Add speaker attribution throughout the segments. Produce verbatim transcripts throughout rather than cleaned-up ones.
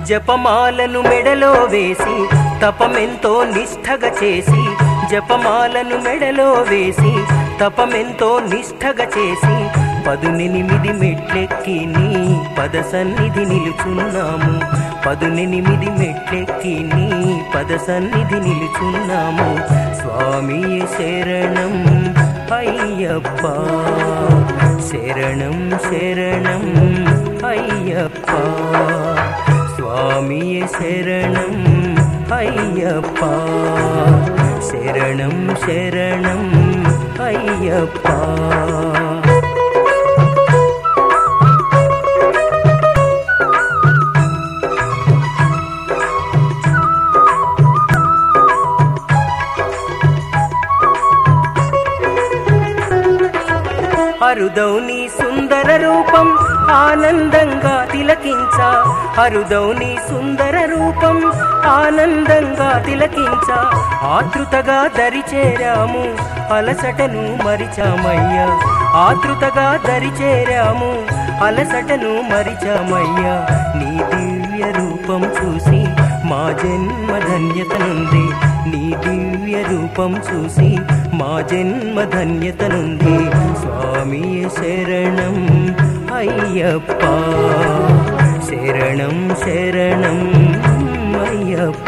Speaker 1: జపమాలను మెడలో వేసి తపమెంతో నిష్ఠగా చేసి జపమాలను మెడలో వేసి తపమెంతో నిష్ఠగా చేసి పదునెనిమిది మెట్లెక్కి నీ పద సన్నిధి నిలుచున్నాము పదునెనిమిది మెట్లెక్కి నీ పద సన్నిధి నిలుచున్నాము స్వామి శరణం అయ్యప్ప శరణం శరణం అయ్యప్ప స్వామి శరణం అయ్యప్ప శరణం శరణం అయ్యప్ప అరుదౌని సుందర రూపం ఆనందంగా తిలకించ అరుదౌని సుందర రూపం ఆనందంగా తిలకించ ఆతృతగా దరిచేరాము అలసటను మరిచామయ్యా ఆతృతగా దరిచేరాము అలసటను మరిచామయ్యా నీ దివ్య రూపం చూసి మా జన్మ ధన్యత నుండి నీ దివ్య రూపం చూసి మా జన్మ ధన్యత నుండి స్వామి శరణం అయ్యప్ప శరణం శరణం అయ్యప్ప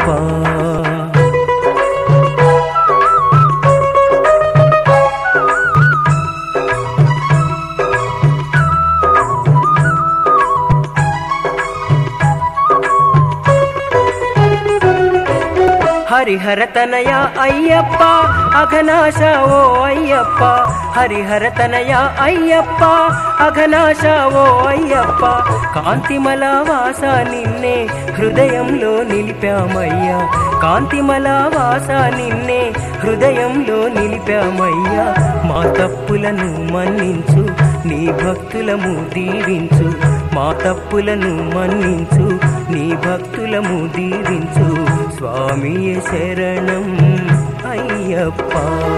Speaker 1: హరిహర తనయ అయ్యప్ప అఘనాశ ఓ అయ్యప్ప హరిహర తనయ అయ్యప్ప అఘనాశ ఓ అయ్యప్ప కాంతిమల వాస నిన్నే హృదయంలో నిలిపామయ్యా కాంతిమల వాస నిన్నే హృదయంలో నిలిపామయ్యా మా తప్పులను మన్నించు నీ భక్తులము దీవించు మా తప్పులను మన్నించు నీ భక్తులము దీవించు స్వామి శరణం అయ్యప్ప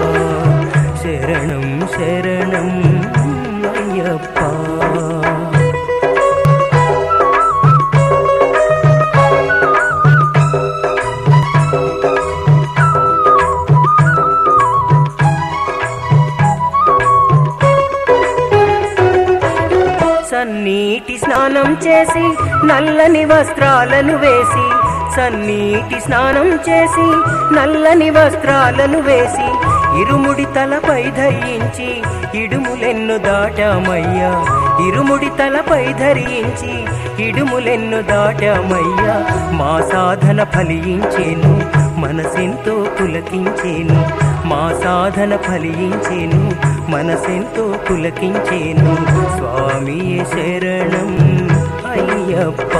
Speaker 1: శరణం శరణం అయ్యప్ప సన్నీటి స్నానం చేసి నల్లని వస్త్రాలను వేసి సన్నీటి స్నానం చేసి నల్లని వస్త్రాలను వేసి ఇరుముడి తలపై ధరించి ఇడుములెన్ను దాటామయ్యా ఇరుముడి తలపై ధరించి ఇడుములెన్ను దాటామయ్యా మా సాధన ఫలించేను మనసెంతో పులకించేను మా సాధన ఫలించేను మనసెంతో పులకించేను స్వామి శరణం అయ్యప్ప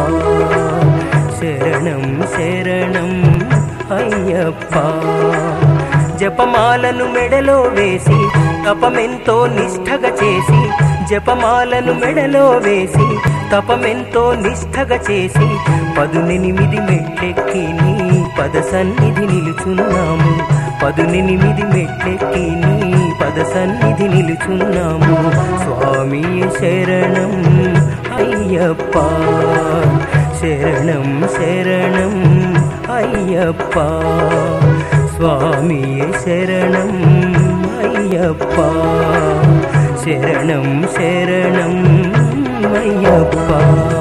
Speaker 1: శరణం శరణం అయ్యప్ప జపమాలను మెడలో వేసి తపమెంతో నిష్ఠగా చేసి జపమాలను మెడలో వేసి తపమెంతో నిష్ఠగా చేసి పదునెనిమిది మెట్లెక్కి నీ పద సన్నిధి నిలుచున్నాము పదునెనిమిది మెట్లెక్కి నీ పద సన్నిధి నిలుచున్నాము స్వామి శరణం అయ్యప్ప శరణం శరణం అయ్యప్ప స్వామి శరణం అయ్యప్ప శరణం శరణం అయ్యప్ప